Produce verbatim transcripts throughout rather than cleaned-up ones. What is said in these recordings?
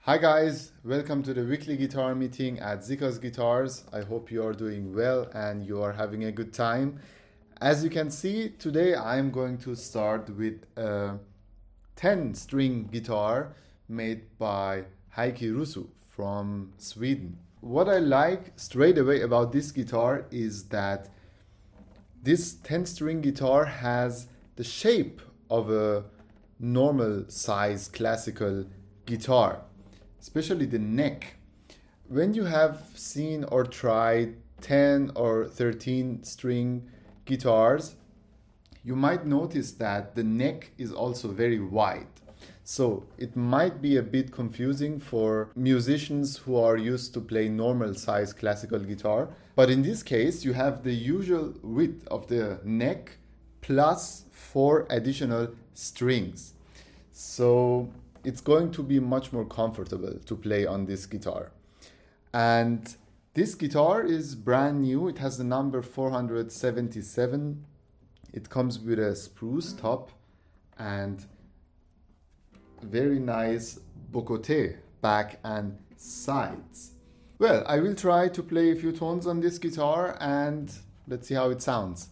Hi guys, welcome to the weekly guitar meeting at Zika's Guitars. I hope you are doing well and you are having a good time. As you can see, today I'm going to start with a ten string guitar made by Heikki Rusu from Sweden. What I like straight away about this guitar is that this ten string guitar has the shape of a normal size classical guitar, especially the neck. When you have seen or tried ten or thirteen string guitars, you might notice that the neck is also very wide. So it might be a bit confusing for musicians who are used to play normal size classical guitar. But in this case, you have the usual width of the neck plus four additional strings. So it's going to be much more comfortable to play on this guitar. And this guitar is brand new. It has the number four hundred seventy-seven. It comes with a spruce top and very nice bocote back and sides. Well, I will try to play a few tones on this guitar and let's see how it sounds.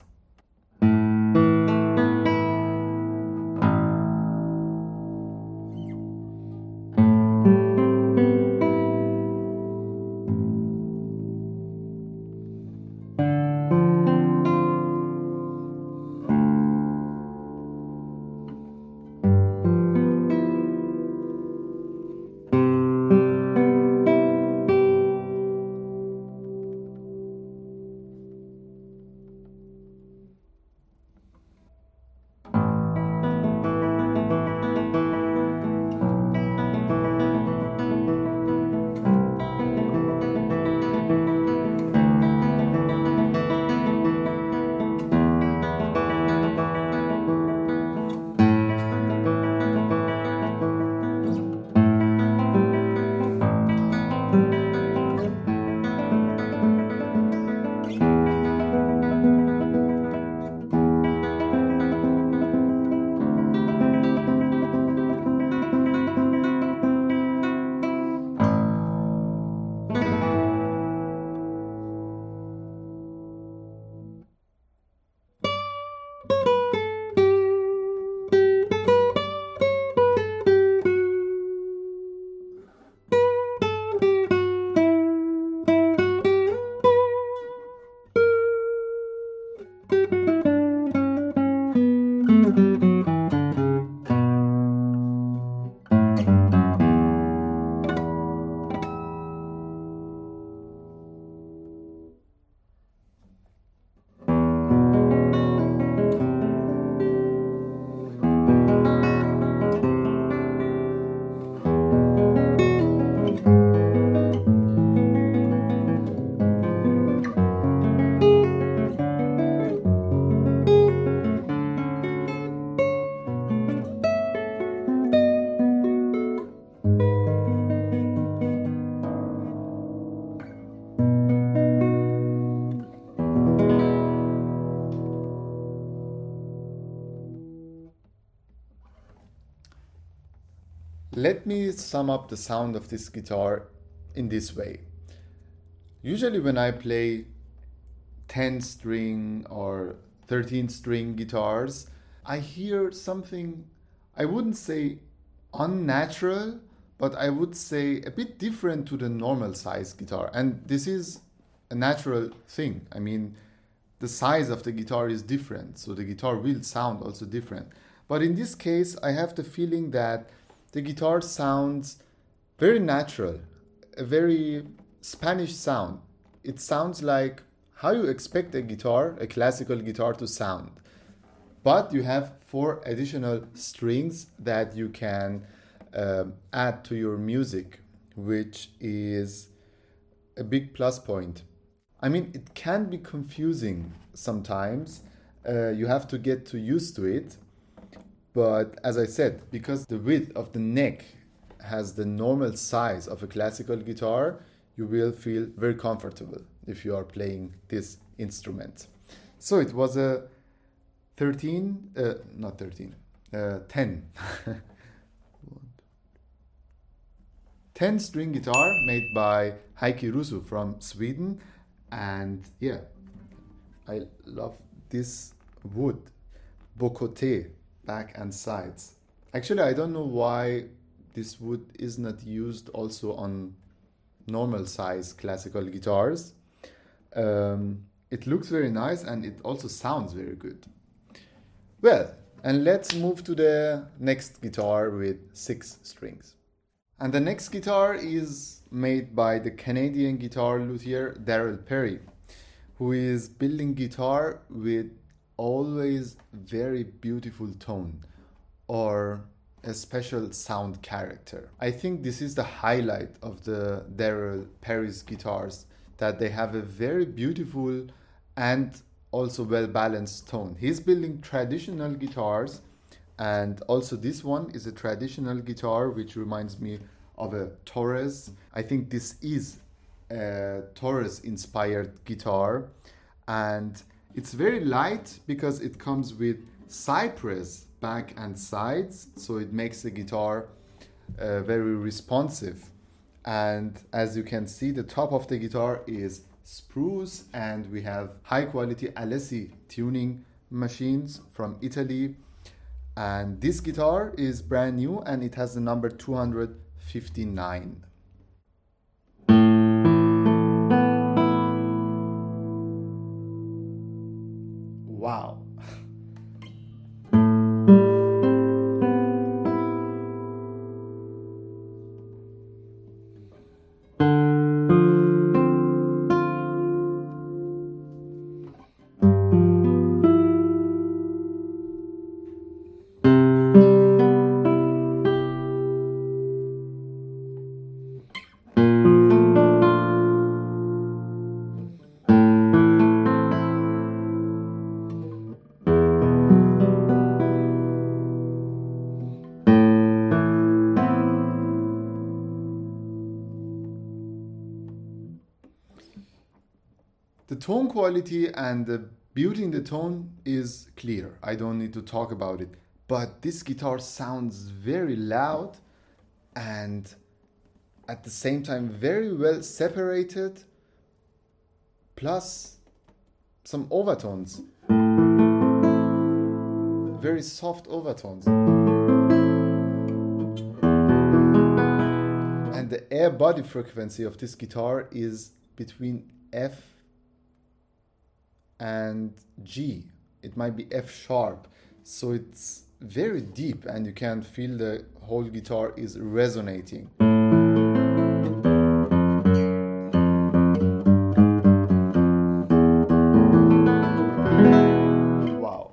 Let me sum up the sound of this guitar in this way. Usually when I play ten string or thirteen string guitars, I hear something, I wouldn't say unnatural, but I would say a bit different to the normal size guitar. And this is a natural thing. I mean, the size of the guitar is different, so the guitar will sound also different. But in this case, I have the feeling that the guitar sounds very natural, a very Spanish sound. It sounds like how you expect a guitar, a classical guitar, to sound. But you have four additional strings that you can um, add to your music, which is a big plus point. I mean, it can be confusing sometimes. Uh, you have to get too used to it. But as I said, because the width of the neck has the normal size of a classical guitar, you will feel very comfortable if you are playing this instrument. So it was a thirteen, uh, not thirteen, uh, ten. ten string guitar made by Heikki Rusu from Sweden. And yeah, I love this wood, bocote, back and sides. Actually, I don't know why this wood is not used also on normal size classical guitars. Um, it looks very nice and it also sounds very good. Well, and let's move to the next guitar with six strings. And the next guitar is made by the Canadian guitar luthier Darrell Perry, who is building guitar with always very beautiful tone or a special sound character. I think this is the highlight of the Darrell Perry's guitars, that they have a very beautiful and also well-balanced tone. He's building traditional guitars, and also this one is a traditional guitar which reminds me of a Torres. I think this is a Torres inspired guitar, and it's very light because it comes with cypress back and sides, so it makes the guitar uh, very responsive. And as you can see, the top of the guitar is spruce, and we have high quality Alessi tuning machines from Italy. And this guitar is brand new and it has the number two hundred fifty-nine. Wow. The tone quality and the beauty in the tone is clear. I don't need to talk about it. But this guitar sounds very loud and at the same time very well separated, plus some overtones. Very soft overtones. And the air body frequency of this guitar is between F and G. It might be F sharp, so it's very deep and you can feel the whole guitar is resonating. Wow.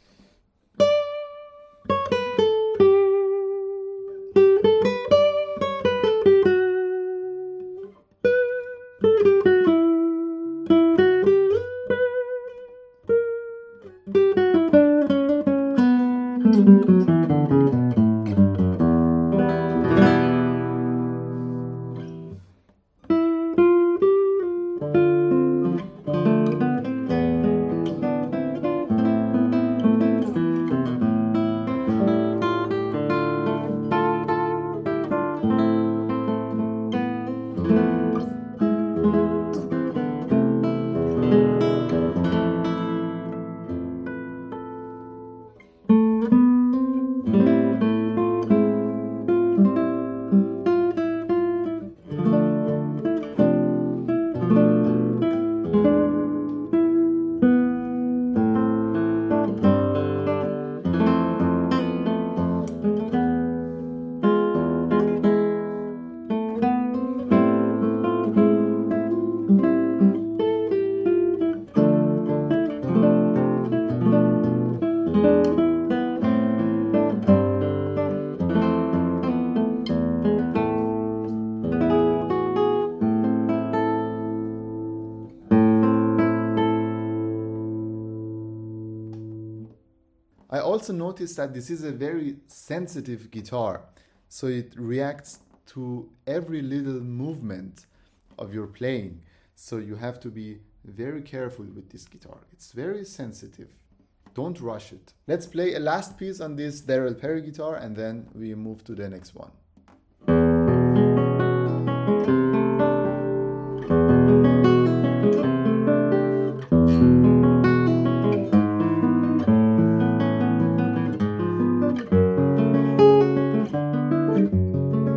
I also noticed that this is a very sensitive guitar, so it reacts to every little movement of your playing. So you have to be very careful with this guitar. It's very sensitive. Don't rush it. Let's play a last piece on this Darrell Perry guitar and then we move to the next one.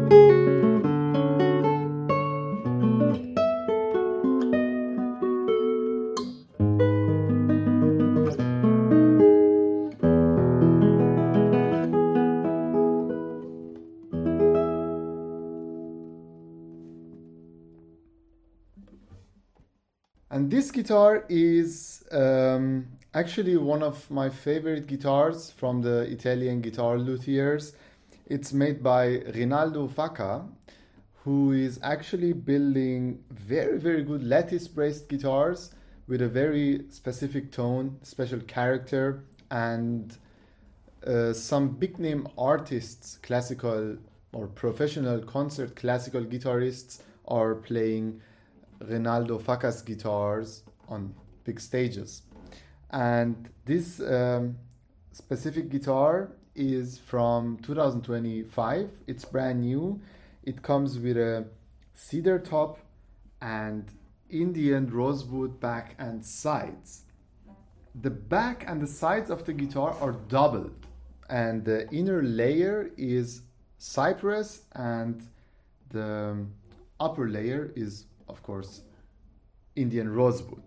And this guitar is um, actually one of my favorite guitars from the Italian guitar luthiers. It's made by Rinaldo Facca, who is actually building very, very good lattice-braced guitars with a very specific tone, special character, and uh, some big-name artists, classical or professional concert classical guitarists are playing Rinaldo Facca's guitars on big stages. And this um, specific guitar is from two thousand twenty-five. It's brand new. It comes with a cedar top and Indian rosewood back and sides. The back and the sides of the guitar are doubled, and the inner layer is cypress and the upper layer is, of course, Indian rosewood.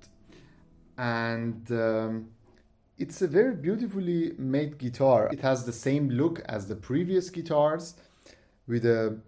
And um, it's a very beautifully made guitar. It has the same look as the previous guitars with a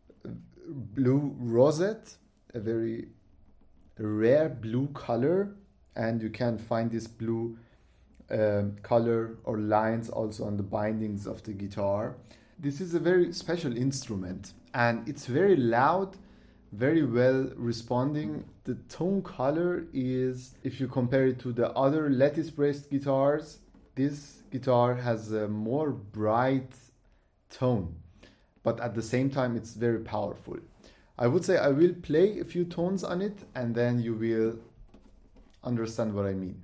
blue rosette, a very rare blue color, and you can find this blue um, color or lines also on the bindings of the guitar. This is a very special instrument, and it's very loud, very well responding. The tone color is, if you compare it to the other lattice braced guitars, this guitar has a more bright tone, but at the same time it's very powerful. I would say I will play a few tones on it and then you will understand what I mean.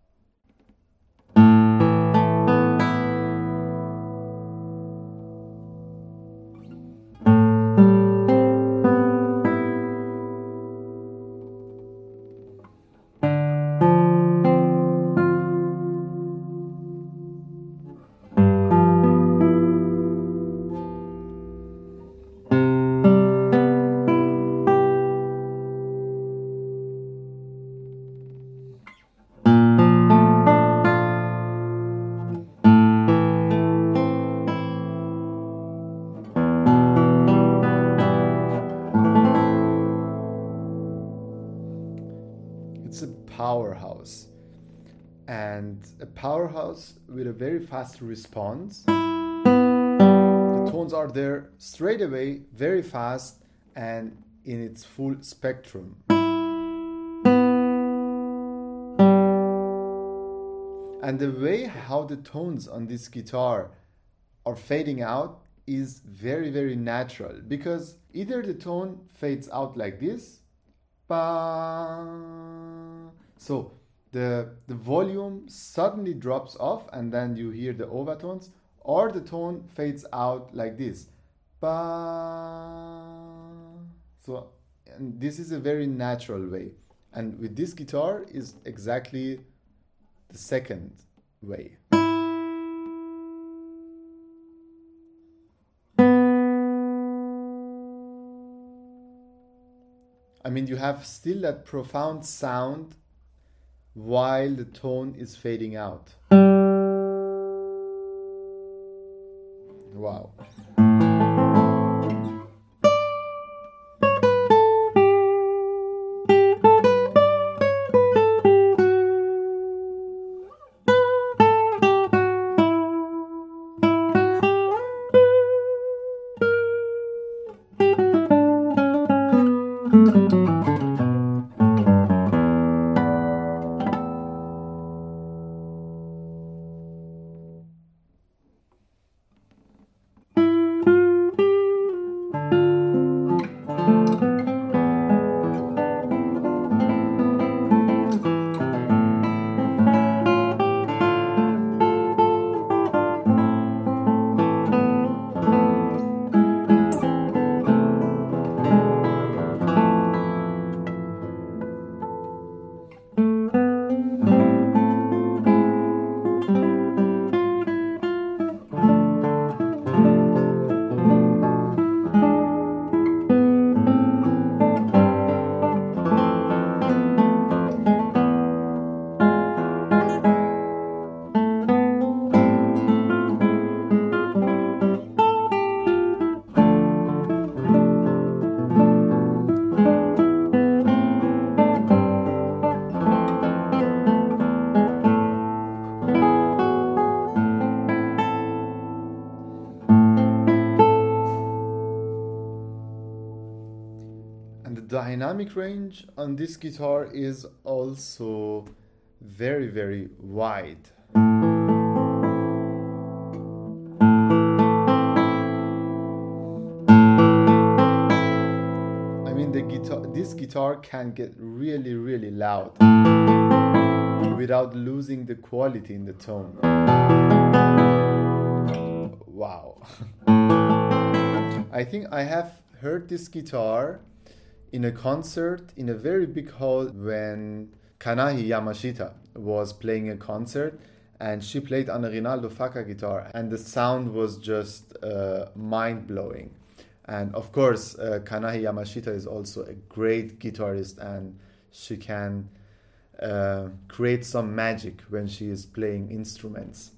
It's a powerhouse, and a powerhouse with a very fast response. The tones are there straight away, very fast, and in its full spectrum. And the way how the tones on this guitar are fading out is very, very natural, because either the tone fades out like this, so the, the volume suddenly drops off and then you hear the overtones, or the tone fades out like this. So and this is a very natural way. And with this guitar is exactly the second way. I mean, you have still that profound sound while the tone is fading out. Wow. And the dynamic range on this guitar is also very, very wide. I mean, the guitar, this guitar can get really, really loud without losing the quality in the tone. Wow. I think I have heard this guitar in a concert in a very big hall when Kanahi Yamashita was playing a concert, and she played on a Rinaldo Facca guitar, and the sound was just uh, mind-blowing. And of course, uh, Kanahi Yamashita is also a great guitarist, and she can uh, create some magic when she is playing instruments.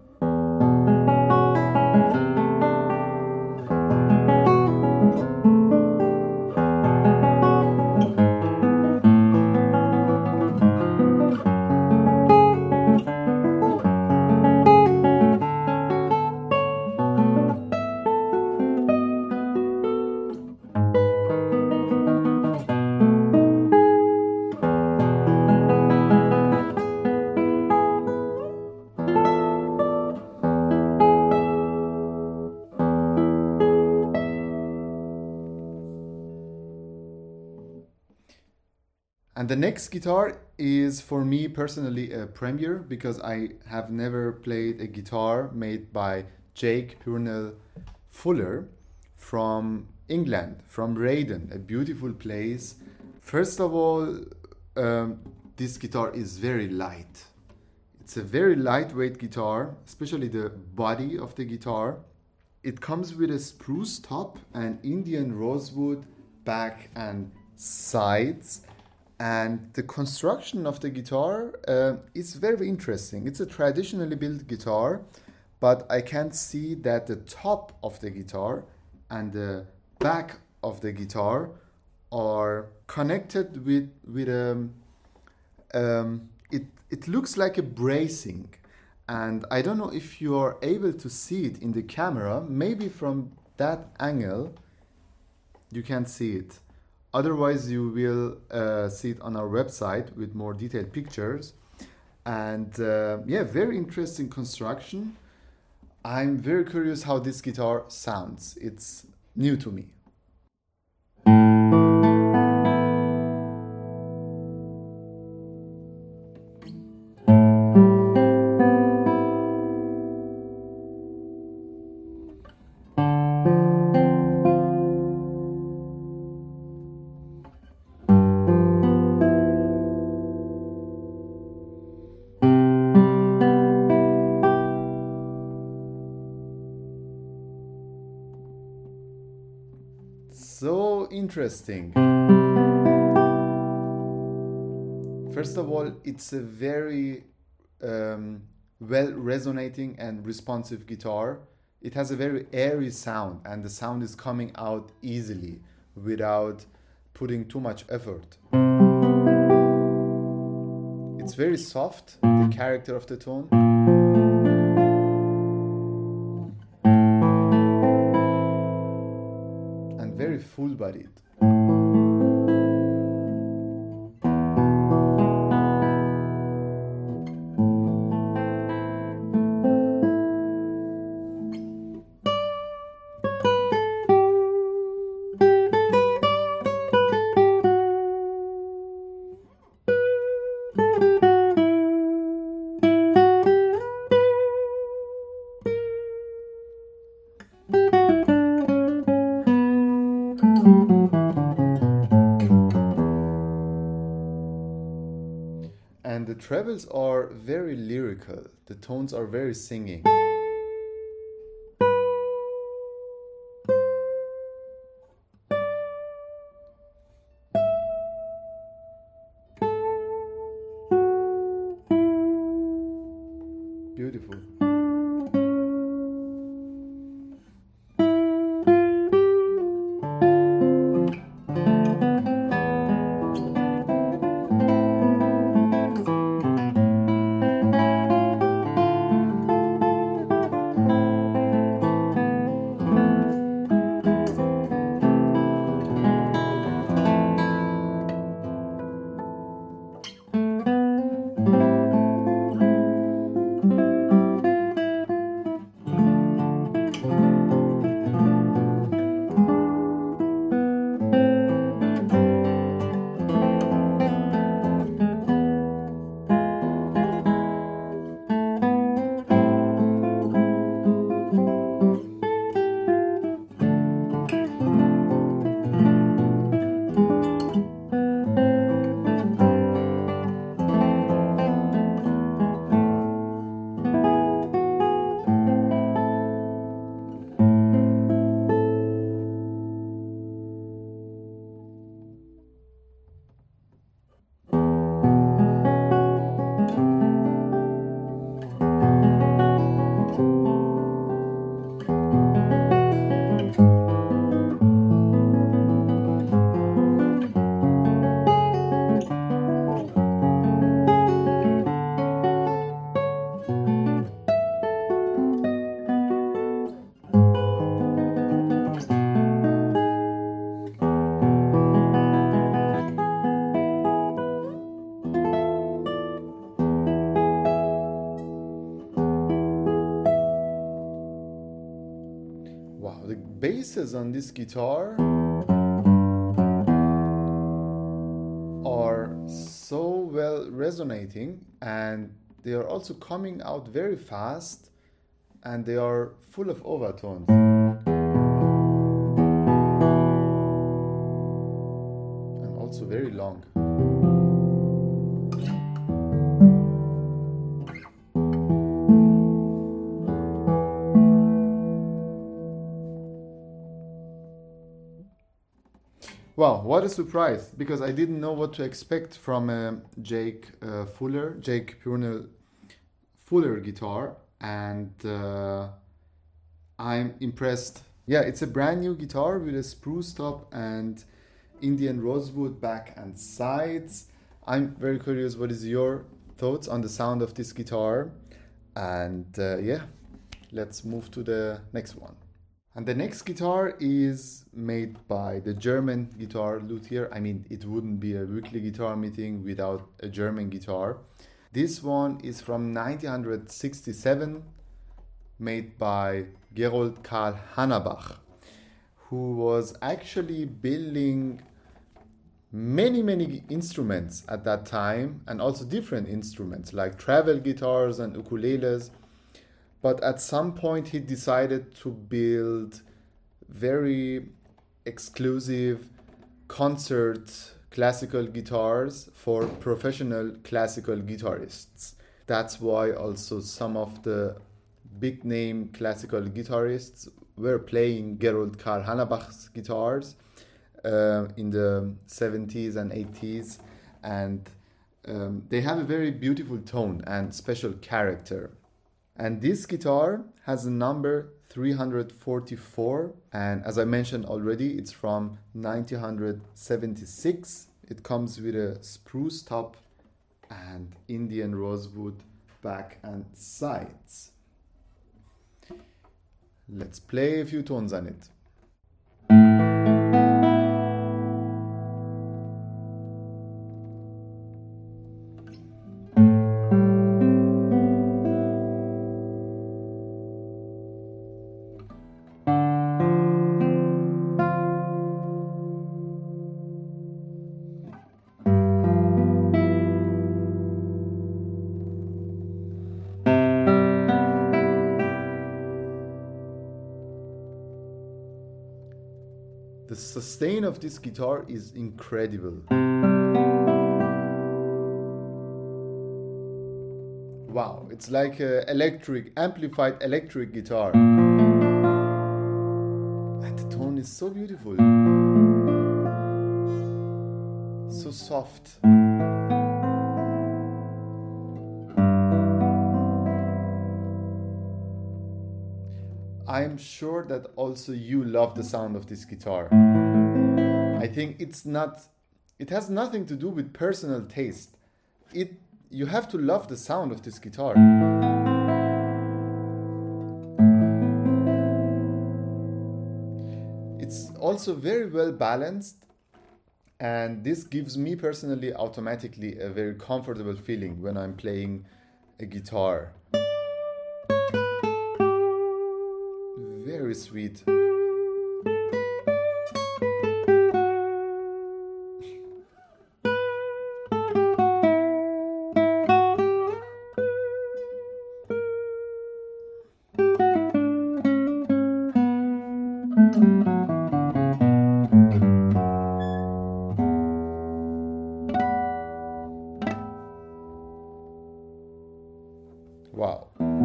And the next guitar is for me personally a premiere, because I have never played a guitar made by Jake Purnell Fuller from England, from Reydon, a beautiful place. First of all, um, this guitar is very light. It's a very lightweight guitar, especially the body of the guitar. It comes with a spruce top and Indian rosewood back and sides. And the construction of the guitar uh, is very interesting. It's a traditionally built guitar, but I can see that the top of the guitar and the back of the guitar are connected with with um, um, it it looks like a bracing, and I don't know if you are able to see it in the camera. Maybe from that angle you can see it. Otherwise, you will uh, see it on our website with more detailed pictures. And uh, yeah, very interesting construction. I'm very curious how this guitar sounds. It's new to me. So interesting. First of all, it's a very um, well resonating and responsive guitar. It has a very airy sound, and the sound is coming out easily without putting too much effort. It's very soft, the character of the tone. Very full-bodied. And the trebles are very lyrical. The tones are very singing. Beautiful. basses on this guitar are so well resonating, and they are also coming out very fast, and they are full of overtones. And also very long. Wow, what a surprise, because I didn't know what to expect from a Jake uh, Fuller, Jake Purnell Fuller guitar, and uh, I'm impressed. Yeah, it's a brand new guitar with a spruce top and Indian rosewood back and sides. I'm very curious, what is your thoughts on the sound of this guitar? And uh, yeah, let's move to the next one. And the next guitar is made by the German guitar luthier. I mean, it wouldn't be a weekly guitar meeting without a German guitar. This one is from nineteen sixty-seven, made by Gerold Karl Hannabach, who was actually building many, many instruments at that time, and also different instruments like travel guitars and ukuleles. But at some point he decided to build very exclusive concert classical guitars for professional classical guitarists. That's why also some of the big name classical guitarists were playing Gerold Karl Hannabach's guitars uh, in the seventies and eighties, and um, they have a very beautiful tone and special character. And this guitar has a number three hundred forty-four, and as I mentioned already, it's from nineteen seventy-six. It comes with a spruce top and Indian rosewood back and sides. Let's play a few tones on it. The sustain of this guitar is incredible. Wow, it's like an electric, amplified electric guitar. And the tone is so beautiful. So soft. I'm sure that also you love the sound of this guitar. I think it's not, it has nothing to do with personal taste. It, you have to love the sound of this guitar. It's also very well balanced, and this gives me personally automatically a very comfortable feeling when I'm playing a guitar. Very sweet. Wow.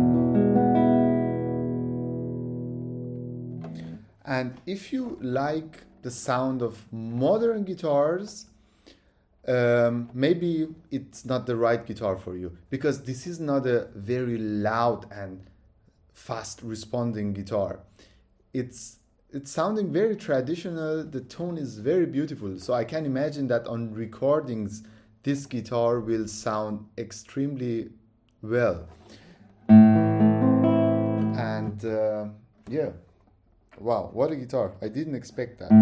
And if you like the sound of modern guitars, um, maybe it's not the right guitar for you, because this is not a very loud and fast responding guitar. It's it's sounding very traditional. The tone is very beautiful. So I can imagine that on recordings, this guitar will sound extremely well. And uh, yeah. Wow, what a guitar. I didn't expect that.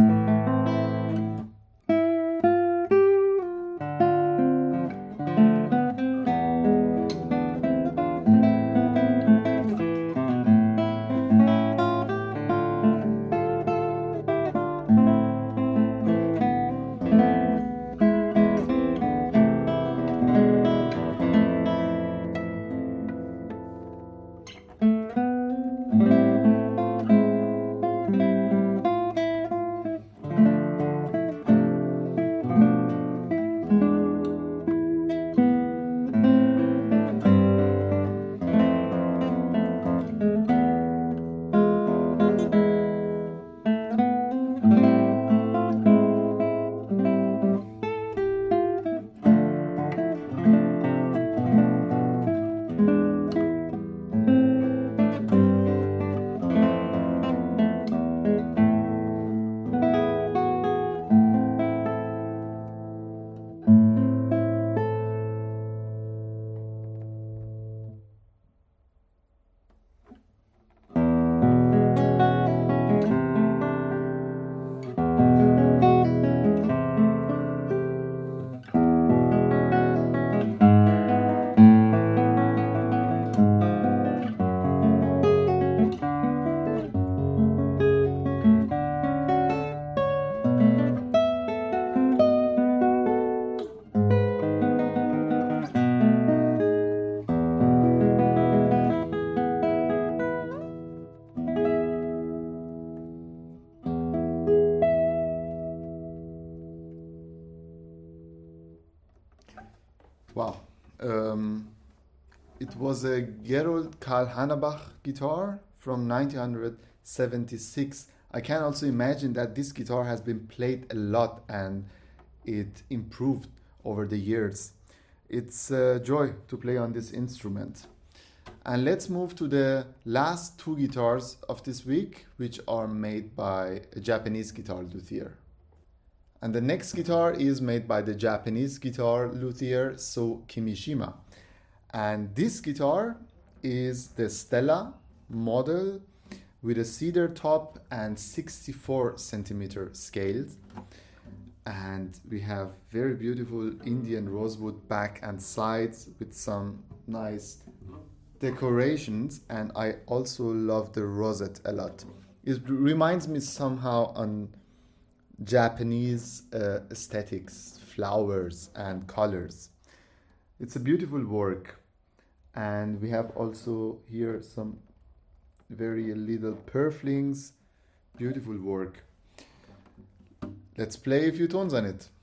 Wow. Um, it was a Gerold Karl Hannebach guitar from nineteen seventy-six. I can also imagine that this guitar has been played a lot and it improved over the years. It's a joy to play on this instrument. And let's move to the last two guitars of this week, which are made by a Japanese guitar luthier. And the next guitar is made by the Japanese guitar luthier So Kimishima. And this guitar is the Stella model with a cedar top and sixty-four centimeter scales. And we have very beautiful Indian rosewood back and sides with some nice decorations. And I also love the rosette a lot. It reminds me somehow on Japanese uh, aesthetics, flowers and colors. It's a beautiful work. And we have also here some very little purflings, beautiful work. Let's play a few tones on it.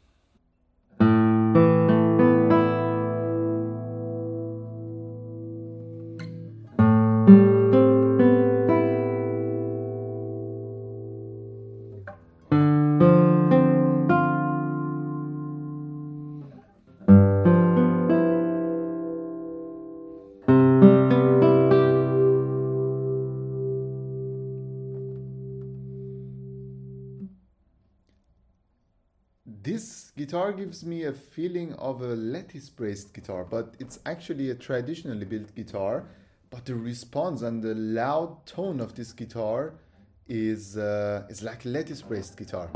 This guitar gives me a feeling of a lattice braced guitar, but it's actually a traditionally built guitar. But the response and the loud tone of this guitar is, uh, is like a lattice braced guitar.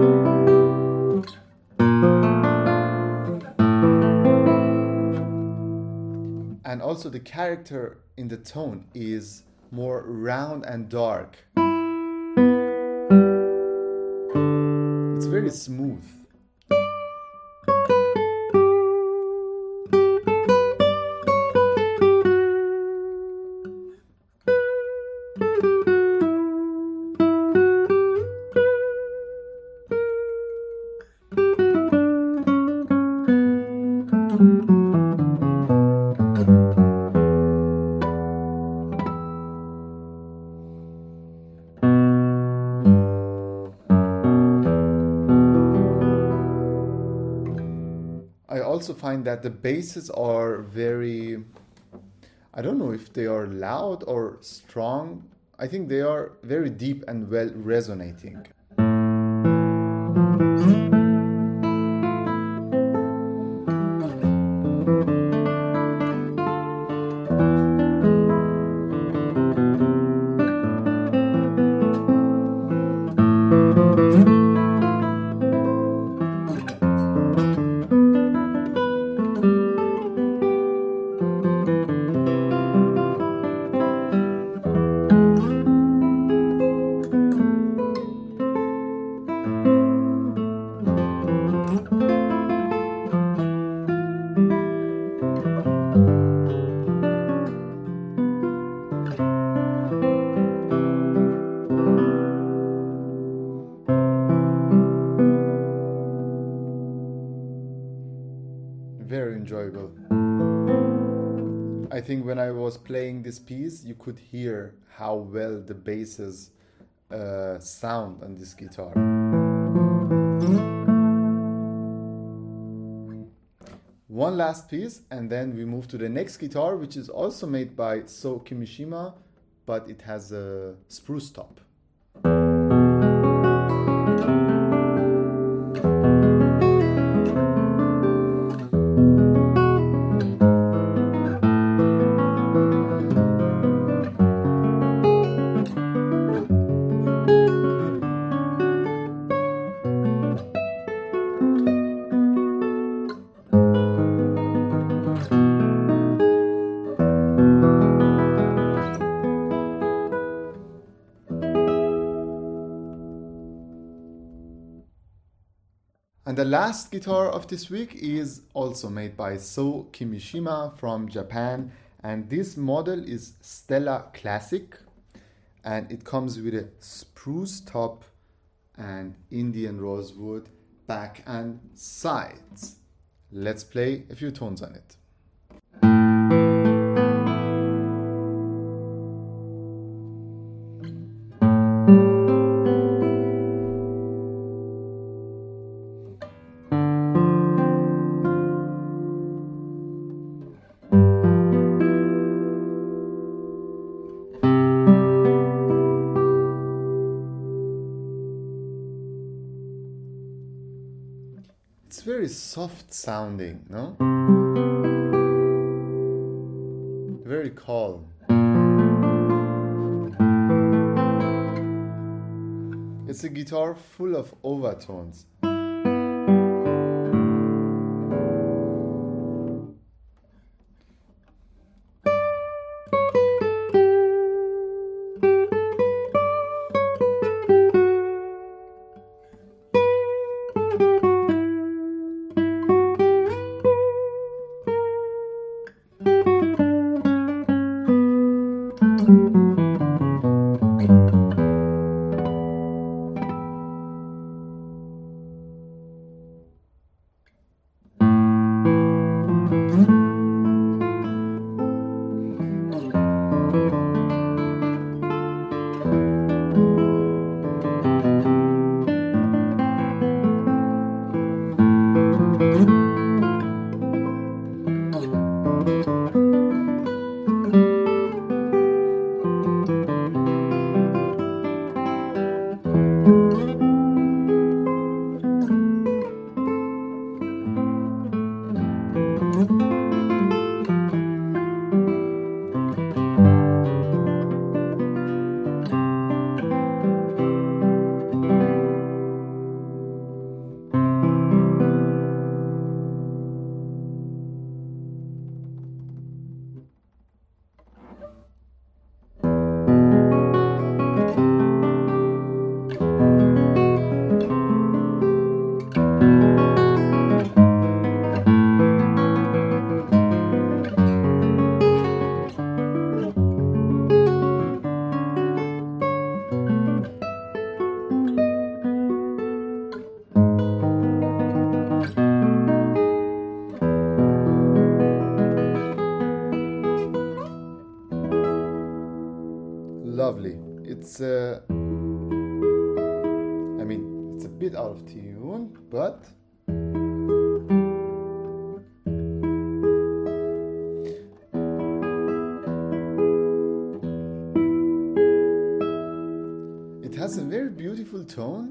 And also the character in the tone is more round and dark. It's very smooth. I also find that the basses are very, I don't know if they are loud or strong. I think they are very deep and well resonating. Very enjoyable. I think when I was playing this piece, you could hear how well the basses uh, sound on this guitar. One last piece, and then we move to the next guitar, which is also made by So Kimishima, but it has a spruce top. And the last guitar of this week is also made by So Kimishima from Japan. And this model is Stella Classic. And it comes with a spruce top and Indian rosewood back and sides. let's play a few tones on it. It's very soft sounding, no? Very calm. It's a guitar full of overtones. Lovely. It's uh, I mean, it's a bit out of tune, but it has a very beautiful tone.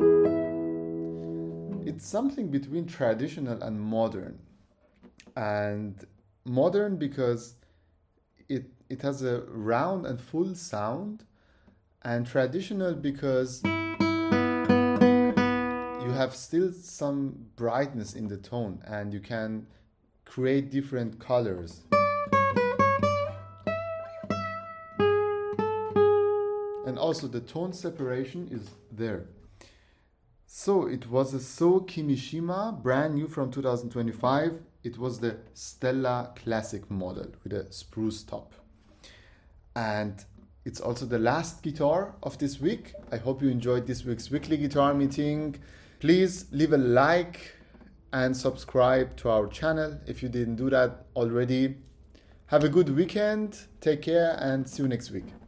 It's something between traditional and modern. And modern because it it has a round and full sound, and traditional because you have still some brightness in the tone and you can create different colors. And also the tone separation is there. So it was a So Kimishima, brand new from two thousand twenty-five. It was the Stella Classic model with a spruce top. And it's also the last guitar of this week. I hope you enjoyed this week's weekly guitar meeting. Please leave a like and subscribe to our channel if you didn't do that already. Have a good weekend, take care, and see you next week.